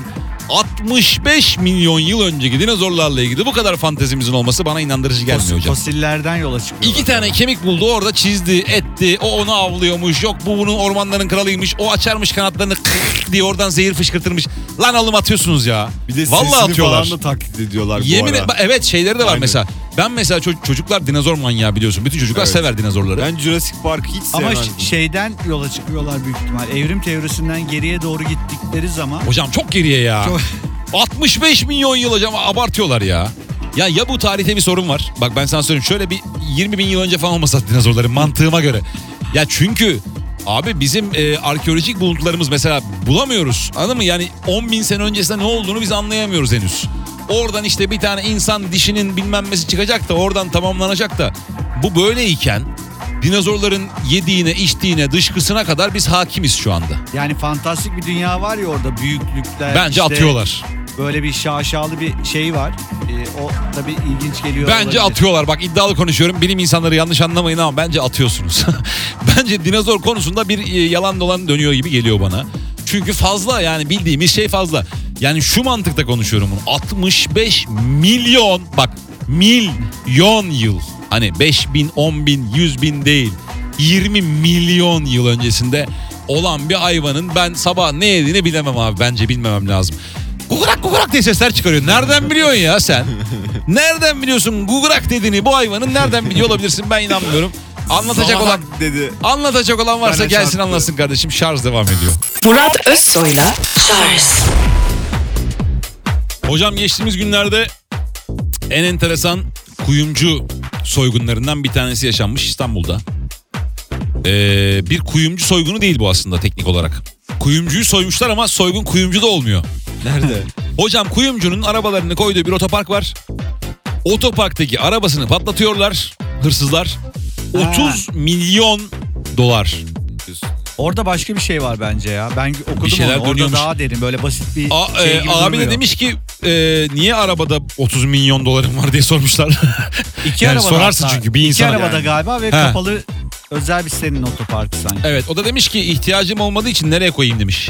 [SPEAKER 2] altmış beş milyon yıl önceki dinozorlarla ilgili bu kadar fantezimizin olması bana inandırıcı gelmiyor
[SPEAKER 3] Fos-
[SPEAKER 2] hocam.
[SPEAKER 3] Fosillerden yola çıkıyor.
[SPEAKER 2] İki tane kemik buldu orada, çizdi etti, o onu avlıyormuş, yok bu bunun ormanların kralıymış, o açarmış kanatlarını diye oradan zehir fışkırtırmış. Lan oğlum atıyorsunuz ya.
[SPEAKER 5] Bir de
[SPEAKER 2] Vallahi
[SPEAKER 5] sesini
[SPEAKER 2] atıyorlar.
[SPEAKER 5] falan da taklit ediyorlar bu
[SPEAKER 2] Yemin
[SPEAKER 5] ara.
[SPEAKER 2] et, evet şeyleri de var
[SPEAKER 5] Aynen.
[SPEAKER 2] mesela. Ben mesela ço- çocuklar dinozor manyağı biliyorsun. Bütün çocuklar
[SPEAKER 5] Evet.
[SPEAKER 2] sever dinozorları.
[SPEAKER 5] Ben Jurassic Park'ı hiç
[SPEAKER 3] Ama
[SPEAKER 5] sevmezdim.
[SPEAKER 3] ş- şeyden yola çıkıyorlar büyük ihtimal. Evrim teorisinden geriye doğru gittikleri zaman
[SPEAKER 2] Hocam çok geriye ya.
[SPEAKER 3] Çok-
[SPEAKER 2] altmış beş milyon yıl hocam, abartıyorlar ya. Ya ya bu tarihte bir sorun var. Bak ben sana söyleyeyim, şöyle bir yirmi bin yıl önce falan olmasa dinozorların mantığıma göre. Ya çünkü abi bizim e, arkeolojik buluntularımız mesela bulamıyoruz. Anladın mı? Yani on bin sene öncesinde ne olduğunu biz anlayamıyoruz henüz. Oradan işte bir tane insan dişinin bilmem nesi çıkacak da oradan tamamlanacak da. Bu böyleyken dinozorların yediğine, içtiğine, dışkısına kadar biz hakimiz şu anda.
[SPEAKER 3] yani fantastik bir dünya var ya orada, büyüklükler.
[SPEAKER 2] Bence
[SPEAKER 3] işte
[SPEAKER 2] atıyorlar.
[SPEAKER 3] Böyle bir şaşalı bir şey var. Ee, o tabii ilginç geliyor.
[SPEAKER 2] Bence
[SPEAKER 3] olabilir.
[SPEAKER 2] atıyorlar. Bak iddialı konuşuyorum. Bilim insanları yanlış anlamayın ama bence atıyorsunuz. Bence dinozor konusunda bir e, yalan dolan dönüyor gibi geliyor bana. Çünkü fazla, yani bildiğimiz şey fazla. Yani şu mantıkta konuşuyorum bunu. altmış beş milyon, bak milyon yıl. Hani beş bin, on bin, yüz bin değil. yirmi milyon yıl öncesinde olan bir hayvanın ben sabah ne yediğini bilemem abi. Bence bilmemem lazım. Gugurak gugurak diye sesler çıkarıyor. Nereden biliyorsun ya sen? Nereden biliyorsun gugurak dediğini bu hayvanın, nereden biliyor olabilirsin, ben inanmıyorum. Anlatacak olan
[SPEAKER 5] dedi.
[SPEAKER 2] anlatacak olan varsa
[SPEAKER 5] Bana
[SPEAKER 2] gelsin
[SPEAKER 5] çarptı.
[SPEAKER 2] anlatsın kardeşim. Şarj devam ediyor.
[SPEAKER 1] Murat Özsoy'la Charles
[SPEAKER 2] Hocam geçtiğimiz günlerde en enteresan kuyumcu soygunlarından bir tanesi yaşanmış İstanbul'da. Ee, bir kuyumcu soygunu değil bu aslında teknik olarak. Kuyumcuyu soymuşlar ama soygun kuyumcu da olmuyor.
[SPEAKER 5] Nerede?
[SPEAKER 2] Hocam kuyumcunun arabalarını koyduğu bir otopark var. Otoparktaki arabasını patlatıyorlar hırsızlar. otuz milyon dolar.
[SPEAKER 3] Orada başka bir şey var bence ya. Ben okudum
[SPEAKER 2] Bir şeyler
[SPEAKER 3] onu. Orada
[SPEAKER 2] dönüyormuş.
[SPEAKER 3] daha derin böyle basit bir
[SPEAKER 2] A,
[SPEAKER 3] şey
[SPEAKER 2] e,
[SPEAKER 3] gibi
[SPEAKER 2] abi de
[SPEAKER 3] durmuyor.
[SPEAKER 2] demiş ki e, niye arabada otuz milyon dolarım var diye sormuşlar.
[SPEAKER 3] İki
[SPEAKER 2] yani
[SPEAKER 3] arabada
[SPEAKER 2] sorarsın
[SPEAKER 3] hatta.
[SPEAKER 2] çünkü bir
[SPEAKER 3] İki
[SPEAKER 2] insana.
[SPEAKER 3] arabada
[SPEAKER 2] Yani.
[SPEAKER 3] galiba ve
[SPEAKER 2] He.
[SPEAKER 3] kapalı özel bir sitenin otoparkı sanki.
[SPEAKER 2] Evet, o da demiş ki ihtiyacım olmadığı için nereye koyayım demiş.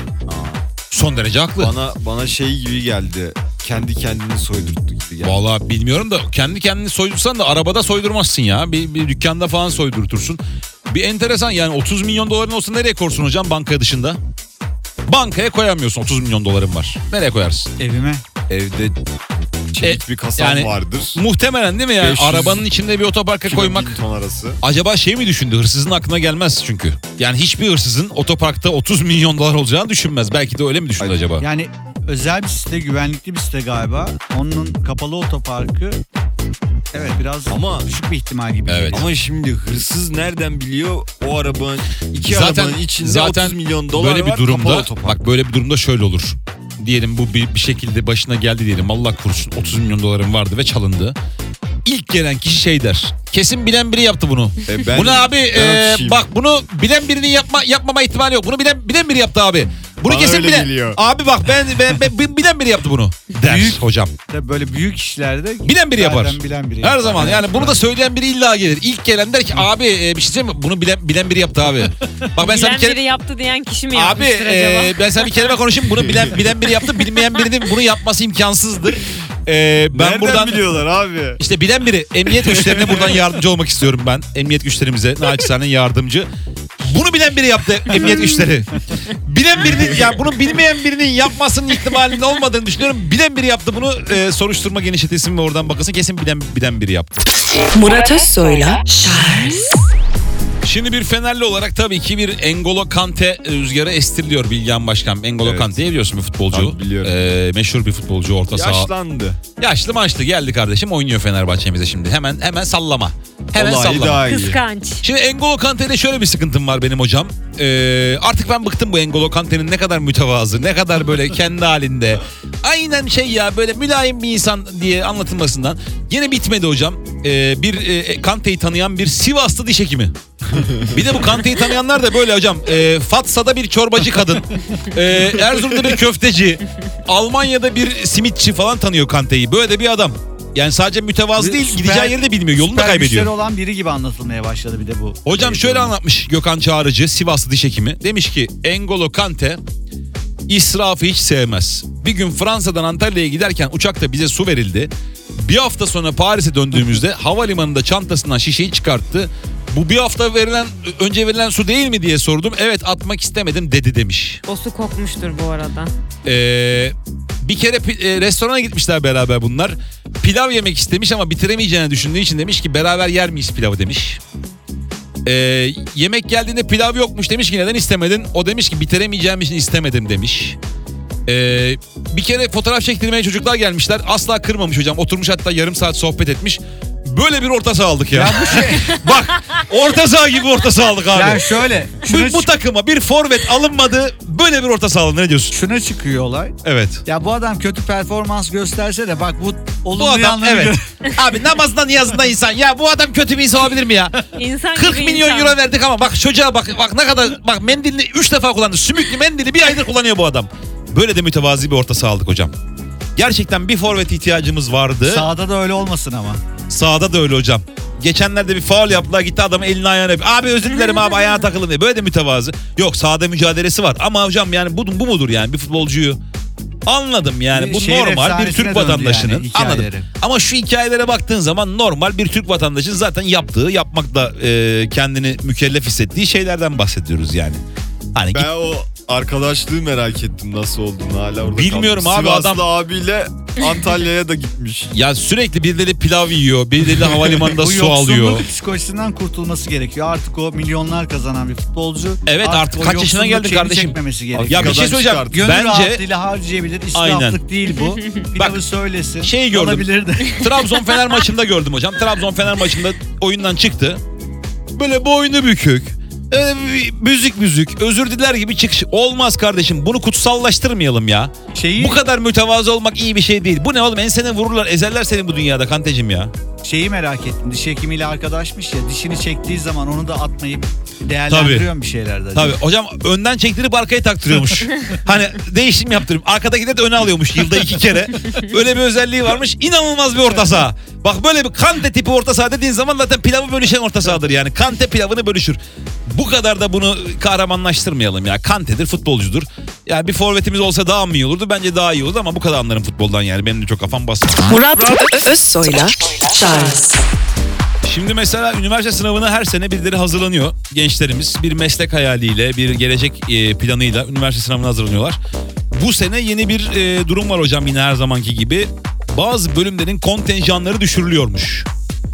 [SPEAKER 2] Son derece haklı.
[SPEAKER 5] Bana bana şey gibi geldi. Kendi kendini soydurttu gibi geldi.
[SPEAKER 2] Vallahi bilmiyorum da kendi kendini soydursan da arabada soydurmazsın ya. Bir, bir dükkanda falan soydurtursun. Bir enteresan yani otuz milyon doların olsa nereye korsun hocam bankaya dışında? Bankaya koyamıyorsun otuz milyon doların var. Nereye koyarsın?
[SPEAKER 3] Evime.
[SPEAKER 5] Evde çelik
[SPEAKER 2] E,
[SPEAKER 5] bir kasam
[SPEAKER 2] yani
[SPEAKER 5] vardır.
[SPEAKER 2] Muhtemelen değil mi yani
[SPEAKER 5] beş yüz
[SPEAKER 2] arabanın içinde bir otoparka
[SPEAKER 5] Kilo
[SPEAKER 2] koymak.
[SPEAKER 5] bin ton arası.
[SPEAKER 2] Acaba şey mi düşündü? Hırsızın aklına gelmez çünkü. Yani hiçbir hırsızın otoparkta otuz milyon dolar olacağını düşünmez. Belki de öyle mi düşündü
[SPEAKER 5] Ay,
[SPEAKER 2] acaba?
[SPEAKER 3] Yani özel bir site, güvenlikli bir site galiba. Onun kapalı otoparkı evet biraz
[SPEAKER 5] Ama-
[SPEAKER 3] düşük bir ihtimal gibi.
[SPEAKER 2] Evet.
[SPEAKER 5] Ama şimdi hırsız nereden biliyor o arabanın iki
[SPEAKER 2] Zaten-
[SPEAKER 5] arabanın içinde
[SPEAKER 2] zaten
[SPEAKER 5] otuz milyon dolar
[SPEAKER 2] böyle bir
[SPEAKER 5] var, kapalı
[SPEAKER 2] durumda
[SPEAKER 5] otopark.
[SPEAKER 2] bak böyle bir durumda şöyle olur. Diyelim bu bir, bir şekilde başına geldi diyelim. Allah korusun otuz milyon dolarım vardı ve çalındı. İlk gelen kişi şey der. Kesin bilen biri yaptı bunu.
[SPEAKER 5] E ben-
[SPEAKER 2] bunu abi
[SPEAKER 5] ben
[SPEAKER 2] e,
[SPEAKER 5] atışayım.
[SPEAKER 2] bak bunu bilen birinin yapma yapmama ihtimali yok. Bunu bilen bilen biri yaptı abi. Bunu
[SPEAKER 5] Bana
[SPEAKER 2] kesin
[SPEAKER 5] öyle
[SPEAKER 2] bilen.
[SPEAKER 5] geliyor.
[SPEAKER 2] Abi bak ben, ben, ben bilen biri yaptı bunu. Der
[SPEAKER 3] Büyük-
[SPEAKER 2] hocam.
[SPEAKER 3] Tabii böyle büyük işlerde
[SPEAKER 2] Bilen biri yapar.
[SPEAKER 3] zaten bilen biri
[SPEAKER 2] Her
[SPEAKER 3] yapar.
[SPEAKER 2] zaman
[SPEAKER 3] Evet.
[SPEAKER 2] yani bunu da söyleyen biri illa gelir. İlk gelen der ki abi e, bir şey söyleyeyim mi? Bunu bilen bilen biri yaptı abi. Bak ben sana
[SPEAKER 4] Bilen
[SPEAKER 2] bir kere
[SPEAKER 4] biri yaptı diyen kişi mi
[SPEAKER 2] Abi
[SPEAKER 4] yapmıştır acaba?
[SPEAKER 2] e, ben sana bir kelime konuşayım. Bunu bilen bilen biri yaptı. Bilmeyen birinin bunu yapması imkansızdır. E, ben
[SPEAKER 5] Nereden
[SPEAKER 2] buradan
[SPEAKER 5] biliyorlar abi?
[SPEAKER 2] işte bilen biri emniyet güçlerine buradan yardımcı olmak istiyorum ben. Emniyet güçlerimize naçizane yardımcı. Bunu bilen biri yaptı emniyet güçleri. Bilen birinin ya bunu bilmeyen birinin yapmasının ihtimalinin olmadığını düşünüyorum. Bilen biri yaptı bunu e, soruşturma genişletilsin ve oradan bakılsın. Kesin bilen bilen biri yaptı.
[SPEAKER 1] Murat Özsoy'la Charles
[SPEAKER 2] Şimdi bir Fenerli olarak tabii ki bir N'Golo Kante rüzgarı estiriliyor Bilgehan Başkan. N'Golo
[SPEAKER 5] Evet.
[SPEAKER 2] Kante'yi biliyorsun bir futbolcu.
[SPEAKER 5] Tabii biliyorum.
[SPEAKER 2] Ee, meşhur bir futbolcu orta saha.
[SPEAKER 5] Yaşlandı.
[SPEAKER 2] Yaşlı maçlı geldi kardeşim oynuyor Fenerbahçe'mize şimdi. Hemen hemen sallama. Hemen
[SPEAKER 5] Vallahi
[SPEAKER 2] sallama.
[SPEAKER 5] daha iyi.
[SPEAKER 4] Kıskanç.
[SPEAKER 2] Şimdi N'Golo Kante'de şöyle bir sıkıntım var benim hocam. Ee, artık ben bıktım bu N'Golo Kante'nin ne kadar mütevazı, ne kadar böyle kendi halinde. Aynen şey ya böyle mülayim bir insan diye anlatılmasından. Yine bitmedi hocam. Ee, bir e, Kante'yi tanıyan bir Sivaslı diş hekimi. Bir de bu Kante'yi tanıyanlar da böyle hocam. E, Fatsa'da bir çorbacı kadın. E, Erzurum'da bir köfteci. Almanya'da bir simitçi falan tanıyor Kante'yi. Böyle de bir adam. Yani sadece mütevazı değil,
[SPEAKER 3] Süper-
[SPEAKER 2] gideceği yeri de bilmiyor. Yolunu da
[SPEAKER 3] süper güçleri
[SPEAKER 2] kaybediyor.
[SPEAKER 3] olan biri gibi anlatılmaya başladı bir de bu.
[SPEAKER 2] Hocam
[SPEAKER 3] Şey
[SPEAKER 2] şöyle
[SPEAKER 3] durumu.
[SPEAKER 2] anlatmış Gökhan Çağrıcı, Sivaslı diş hekimi. Demiş ki N'Golo Kante israfı hiç sevmez. Bir gün Fransa'dan Antalya'ya giderken uçakta bize su verildi. Bir hafta sonra Paris'e döndüğümüzde havalimanında çantasından şişeyi çıkarttı. Bu bir hafta verilen önce verilen su değil mi diye sordum. Evet atmak istemedim dedi demiş.
[SPEAKER 4] O su kokmuştur bu arada.
[SPEAKER 2] Ee, bir kere pi- e, restorana gitmişler beraber bunlar. Pilav yemek istemiş ama bitiremeyeceğini düşündüğü için demiş ki beraber yer miyiz pilavı demiş. Ee, yemek geldiğinde pilav yokmuş demiş ki neden istemedin? O demiş ki bitiremeyeceğim için istemedim demiş. Ee, bir kere fotoğraf çektirmeye çocuklar gelmişler. Asla kırmamış hocam. Oturmuş hatta yarım saat sohbet etmiş. Böyle bir orta saha aldık ya.
[SPEAKER 3] Ya bu şey
[SPEAKER 2] Bak orta saha gibi orta saha aldık abi.
[SPEAKER 3] yani şöyle şuna,
[SPEAKER 2] bu, bu takıma bir forvet alınmadı. Böyle bir orta saha alındı. Ne diyorsun?
[SPEAKER 3] şuna çıkıyor olay.
[SPEAKER 2] Evet.
[SPEAKER 3] Ya bu adam kötü performans gösterse de bak bu
[SPEAKER 2] Bu
[SPEAKER 3] olumlu
[SPEAKER 2] adam
[SPEAKER 3] yanları
[SPEAKER 2] evet.
[SPEAKER 3] gör-
[SPEAKER 2] Abi namazdan niyazından insan. Ya bu adam kötü bir insan olabilir mi ya?
[SPEAKER 4] İnsan
[SPEAKER 2] kırk
[SPEAKER 4] gibi
[SPEAKER 2] milyon
[SPEAKER 4] insan.
[SPEAKER 2] euro verdik ama bak çocuğa bak bak ne kadar bak mendilini üç defa kullandı. Sümüklü mendili bir aydır kullanıyor bu adam. Böyle de mütevazi bir orta saha aldık hocam. Gerçekten bir forvet ihtiyacımız vardı.
[SPEAKER 3] Sağda da öyle olmasın ama.
[SPEAKER 2] Sağda da öyle hocam. Geçenlerde bir faul yaptılar gitti adamın elini ayağına öpüyor. Abi özür dilerim abi ayağına takılın diye. Böyle de mütevazı. Yok sahada mücadelesi var. Ama hocam yani bu, bu mudur yani bir futbolcuyu? Anladım yani
[SPEAKER 3] Bir
[SPEAKER 2] bu
[SPEAKER 3] şehir
[SPEAKER 2] normal bir
[SPEAKER 3] efsanesine
[SPEAKER 2] Türk
[SPEAKER 3] döndü
[SPEAKER 2] vatandaşının.
[SPEAKER 3] yani hikayeleri.
[SPEAKER 2] Anladım. Ama şu hikayelere baktığın zaman normal bir Türk vatandaşının zaten yaptığı, yapmakla e, kendini mükellef hissettiği şeylerden bahsediyoruz yani. Hani
[SPEAKER 5] Ben o arkadaşlığı merak ettim nasıl olduğunu hala orada
[SPEAKER 2] Bilmiyorum
[SPEAKER 5] kaldım.
[SPEAKER 2] abi,
[SPEAKER 5] Sivaslı
[SPEAKER 2] adam-
[SPEAKER 5] abiyle Antalya'ya da gitmiş.
[SPEAKER 2] Ya sürekli birileri pilav yiyor, birileri havalimanında
[SPEAKER 3] Bu
[SPEAKER 2] su alıyor.
[SPEAKER 3] yoksulluk psikolojisinden kurtulması gerekiyor. Artık o milyonlar kazanan bir futbolcu.
[SPEAKER 2] Evet, artık
[SPEAKER 3] o
[SPEAKER 2] kaç yaşına
[SPEAKER 3] yoksulluk
[SPEAKER 2] geldin
[SPEAKER 3] şeyini
[SPEAKER 2] kardeşim?
[SPEAKER 3] çekmemesi gerekiyor.
[SPEAKER 2] Ya bir şey
[SPEAKER 5] Kadar
[SPEAKER 2] söyleyeceğim.
[SPEAKER 5] çıkardı.
[SPEAKER 3] Gönül
[SPEAKER 2] Bence
[SPEAKER 3] rahatlığıyla harcayabilir.
[SPEAKER 2] Aynen.
[SPEAKER 3] İsraflık değil bu. Pilavı söylesin.
[SPEAKER 2] Şeyi gördüm.
[SPEAKER 3] Olabilir de.
[SPEAKER 2] Trabzon Fener maçında gördüm hocam. Trabzon Fener maçında oyundan çıktı. Böyle boynu bükük. e, müzik müzik özür diler gibi çıkış. Olmaz kardeşim, bunu kutsallaştırmayalım ya.
[SPEAKER 3] Şeyi,
[SPEAKER 2] Bu kadar mütevazı olmak iyi bir şey değil. Bu ne oğlum, ensene vururlar ezerler seni bu dünyada Kantecim ya.
[SPEAKER 3] şeyi merak ettim. Diş hekimiyle arkadaşmış ya. Dişini çektiği zaman onu da atmayıp değerlendiriyor mu bir şeylerde?
[SPEAKER 2] Tabii hocam, önden çektirip arkaya taktırıyormuş. Hani değişim yaptırıp arkadakileri de öne alıyormuş yılda iki kere. Öyle bir özelliği varmış. İnanılmaz bir orta saha. Bak, böyle bir Kante tipi orta saha dediğin zaman zaten pilavı bölüşen orta sahadır yani. Kante pilavını bölüşür. Bu kadar da bunu kahramanlaştırmayalım ya. Kante'dir, futbolcudur. Yani bir forvetimiz olsa daha mı iyi olurdu? Bence daha iyi olurdu ama bu kadar anlarım futboldan yani. Benim de çok kafam basmıyor.
[SPEAKER 1] Murat Ö- Özsoy'la Charles
[SPEAKER 2] Şimdi mesela üniversite sınavına her sene birileri hazırlanıyor. Gençlerimiz bir meslek hayaliyle, bir gelecek e, planıyla üniversite sınavına hazırlanıyorlar. Bu sene yeni bir e, durum var hocam, yine her zamanki gibi. Bazı bölümlerin kontenjanları düşürülüyormuş.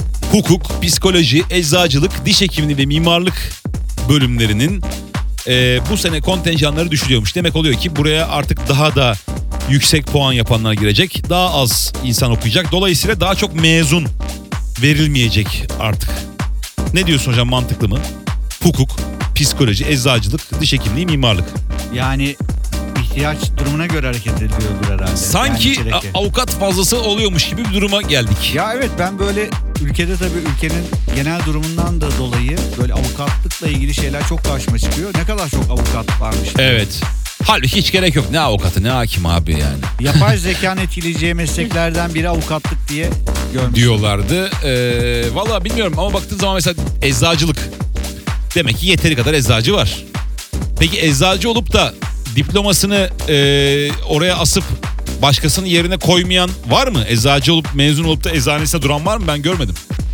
[SPEAKER 2] Hukuk, psikoloji, eczacılık, diş hekimliği ve mimarlık bölümlerinin e, bu sene kontenjanları düşürüyormuş. Demek oluyor ki buraya artık daha da yüksek puan yapanlar girecek. Daha az insan okuyacak. Dolayısıyla daha çok mezun verilmeyecek artık. Ne diyorsun hocam, mantıklı mı? Hukuk, psikoloji, eczacılık, diş hekimliği, mimarlık.
[SPEAKER 3] Yani ihtiyaç durumuna göre hareket ediliyordur herhalde.
[SPEAKER 2] Sanki
[SPEAKER 3] Yani içerideki.
[SPEAKER 2] a- avukat fazlası oluyormuş gibi bir duruma geldik.
[SPEAKER 3] Ya evet, ben böyle ülkede tabii ülkenin genel durumundan da dolayı böyle avukatlıkla ilgili şeyler çok karşıma çıkıyor. Ne kadar çok avukat varmış.
[SPEAKER 2] Evet. Halbuki hiç gerek yok. Ne avukatı, ne hakim abi yani.
[SPEAKER 3] Yapay zekanın etkileyeceği mesleklerden biri avukatlık diye görmüştüm.
[SPEAKER 2] Diyorlardı. Ee, Valla bilmiyorum ama baktığın zaman mesela eczacılık. Demek ki yeteri kadar eczacı var. Peki eczacı olup da diplomasını e, oraya asıp başkasının yerine koymayan var mı? Eczacı olup mezun olup da eczanesinde duran var mı? Ben görmedim.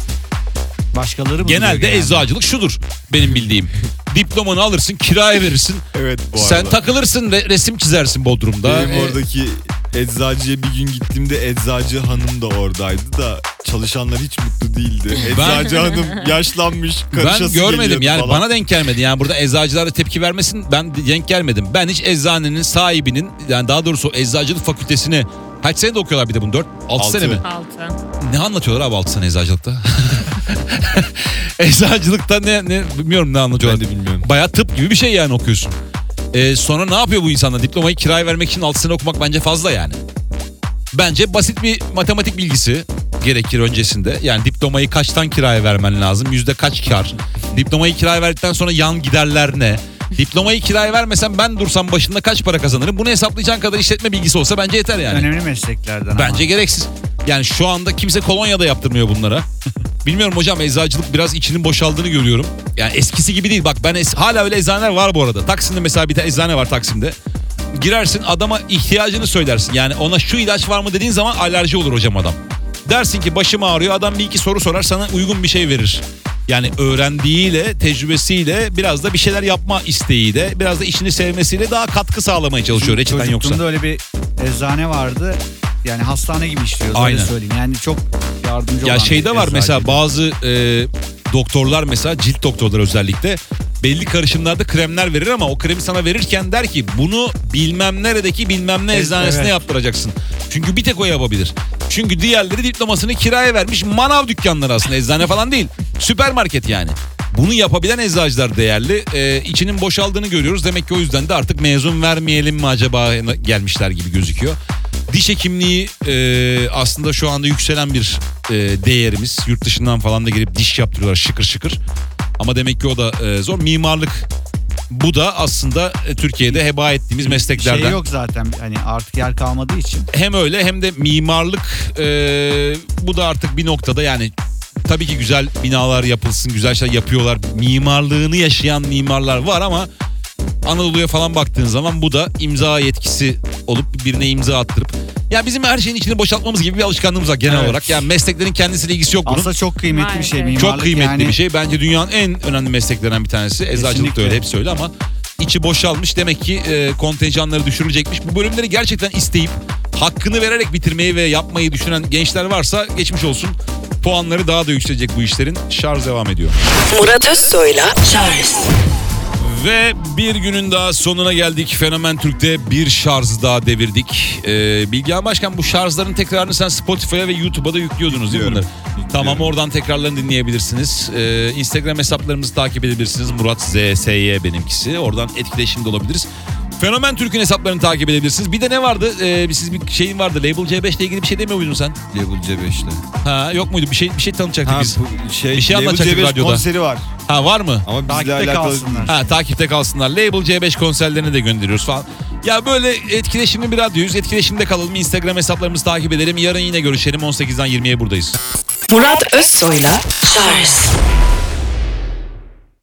[SPEAKER 3] Başkaları mı?
[SPEAKER 2] Genelde
[SPEAKER 3] diyor
[SPEAKER 2] eczacılık şudur benim bildiğim. Diplomanı alırsın, kiraya verirsin.
[SPEAKER 5] Evet, bu arada.
[SPEAKER 2] Sen takılırsın ve resim çizersin Bodrum'da.
[SPEAKER 5] Benim
[SPEAKER 2] Ee,
[SPEAKER 5] oradaki eczacıya bir gün gittiğimde eczacı hanım da oradaydı da çalışanlar hiç mutlu değildi. Eczacı hanım yaşlanmış, karışası
[SPEAKER 2] Ben görmedim
[SPEAKER 5] geliyordu
[SPEAKER 2] yani,
[SPEAKER 5] falan.
[SPEAKER 2] bana denk gelmedi. Yani burada eczacılar da tepki vermesin, ben denk gelmedim. Ben hiç eczanenin sahibinin, yani daha doğrusu eczacılık fakültesine kaç sene de okuyorlar bir de bunu? dört altı
[SPEAKER 5] Altı.
[SPEAKER 2] sene mi?
[SPEAKER 4] Altı.
[SPEAKER 2] Ne anlatıyorlar abi altı sene eczacılıkta? Eczacılıkta ne, ne bilmiyorum ne anlatıyorlar.
[SPEAKER 5] Ben de bilmiyorum.
[SPEAKER 2] Bayağı tıp gibi bir şey yani okuyorsun. Ee, sonra ne yapıyor bu insanlar? Diplomayı kiraya vermek için altı sene okumak bence fazla yani. Bence basit bir matematik bilgisi gerekir öncesinde. Yani diplomayı kaçtan kiraya vermen lazım? Yüzde kaç kar? Diplomayı kiraya verdikten sonra yan giderler ne? Diplomayı kiraya vermesem ben dursam başında kaç para kazanırım? Bunu hesaplayacağın kadar işletme bilgisi olsa bence yeter yani.
[SPEAKER 3] Önemli mesleklerden
[SPEAKER 2] Bence
[SPEAKER 3] ama.
[SPEAKER 2] gereksiz. Yani şu anda kimse kolonya da yaptırmıyor bunlara. Bilmiyorum hocam, eczacılık biraz içinin boşaldığını görüyorum. Yani eskisi gibi değil. Bak ben es- hala öyle eczaneler var bu arada. Taksim'de mesela bir tane eczane var Taksim'de. Girersin, adama ihtiyacını söylersin. Yani ona şu ilaç var mı dediğin zaman alerji olur hocam adam. Dersin ki başım ağrıyor, adam bir iki soru sorar, sana uygun bir şey verir. Yani öğrendiğiyle, tecrübesiyle, biraz da bir şeyler yapma isteğiyle, biraz da işini sevmesiyle daha katkı sağlamaya çalışıyor reçeten yoksa.
[SPEAKER 3] Çocukluğumda öyle bir eczane vardı. Yani hastane gibi işliyordu,
[SPEAKER 2] Aynen.
[SPEAKER 3] öyle söyleyeyim. Yani çok yardımcı
[SPEAKER 2] Ya
[SPEAKER 3] olan
[SPEAKER 2] şeyde
[SPEAKER 3] bir
[SPEAKER 2] var
[SPEAKER 3] eczacı.
[SPEAKER 2] mesela bazı e, doktorlar, mesela cilt doktorları özellikle belli karışımlarda kremler verir ama o kremi sana verirken der ki bunu bilmem neredeki bilmem ne
[SPEAKER 3] Evet,
[SPEAKER 2] eczanesine
[SPEAKER 3] evet.
[SPEAKER 2] yaptıracaksın. Çünkü bir tek o yapabilir. Çünkü diğerleri diplomasını kiraya vermiş manav dükkanları, aslında eczane falan değil. Süpermarket yani. Bunu yapabilen eczacılar değerli. Ee, içinin boşaldığını görüyoruz. Demek ki o yüzden de artık mezun vermeyelim mi acaba gelmişler gibi gözüküyor. Diş hekimliği e, aslında şu anda yükselen bir e, değerimiz. Yurt dışından falan da gelip diş yaptırıyorlar şıkır şıkır. Ama demek ki o da e, zor. Mimarlık, bu da aslında e, Türkiye'de heba ettiğimiz mesleklerden.
[SPEAKER 3] Şey yok zaten, hani artık yer kalmadığı için.
[SPEAKER 2] Hem öyle hem de mimarlık e, bu da artık bir noktada, yani tabii ki güzel binalar yapılsın, güzel şeyler yapıyorlar. Mimarlığını yaşayan mimarlar var ama Anadolu'ya falan baktığın zaman bu da imza yetkisi olup birine imza attırıp, ya bizim her şeyin içini boşaltmamız gibi bir alışkanlığımız var genel
[SPEAKER 3] Evet.
[SPEAKER 2] olarak. Yani mesleklerin kendisiyle ilgisi yok bunun.
[SPEAKER 3] Aslında çok kıymetli bir şey
[SPEAKER 4] Maalesef.
[SPEAKER 3] mimarlık.
[SPEAKER 2] Çok kıymetli
[SPEAKER 3] yani,
[SPEAKER 2] bir şey. Bence dünyanın en önemli mesleklerinden bir tanesi. Eczacılık da
[SPEAKER 3] Kesinlikle.
[SPEAKER 2] öyle, hepsi öyle ama içi boşalmış. Demek ki e, kontenjanları düşürülecekmiş. Bu bölümleri gerçekten isteyip hakkını vererek bitirmeyi ve yapmayı düşünen gençler varsa geçmiş olsun. Puanları daha da yükselecek bu işlerin. Şarj devam ediyor.
[SPEAKER 1] Murat Özsoy'la Charles
[SPEAKER 2] Ve bir günün daha sonuna geldik. Fenomen Türk'te bir şarj daha devirdik. Ee, Bilgehan Başkan, bu şarjların tekrarını sen Spotify'a ve YouTube'a da yüklüyordunuz değil mi bunları? Tamam, oradan tekrarlarını dinleyebilirsiniz. Ee, Instagram hesaplarımızı takip edebilirsiniz. Murat Z S Y benimkisi. Oradan etkileşimde olabiliriz. Fenomen Türk'ün hesaplarını takip edebilirsiniz. Bir de ne vardı? Ee, siz bir şeyin vardı. Label C beş ile ilgili bir şey demiyor muydun sen?
[SPEAKER 5] Label C beş'te.
[SPEAKER 2] Ha, yok muydu? Bir şey bir şey tanıtacaktık
[SPEAKER 5] Ha,
[SPEAKER 2] biz.
[SPEAKER 5] bu şey,
[SPEAKER 2] Bir şey
[SPEAKER 5] Label
[SPEAKER 2] anlatacaktık
[SPEAKER 5] C beş
[SPEAKER 2] radyoda.
[SPEAKER 5] konseri var.
[SPEAKER 2] Ha, var mı?
[SPEAKER 5] Ama bizle
[SPEAKER 3] Takipte
[SPEAKER 5] alakalı.
[SPEAKER 3] kalsınlar.
[SPEAKER 2] Ha, takipte kalsınlar. Label C beş konserlerini de gönderiyoruz falan. Ya böyle etkileşimli bir radyoyuz. Etkileşimde kalalım. Instagram hesaplarımızı takip edelim. Yarın yine görüşelim. on sekizden yirmiye buradayız.
[SPEAKER 1] Murat Özsoy'la Charles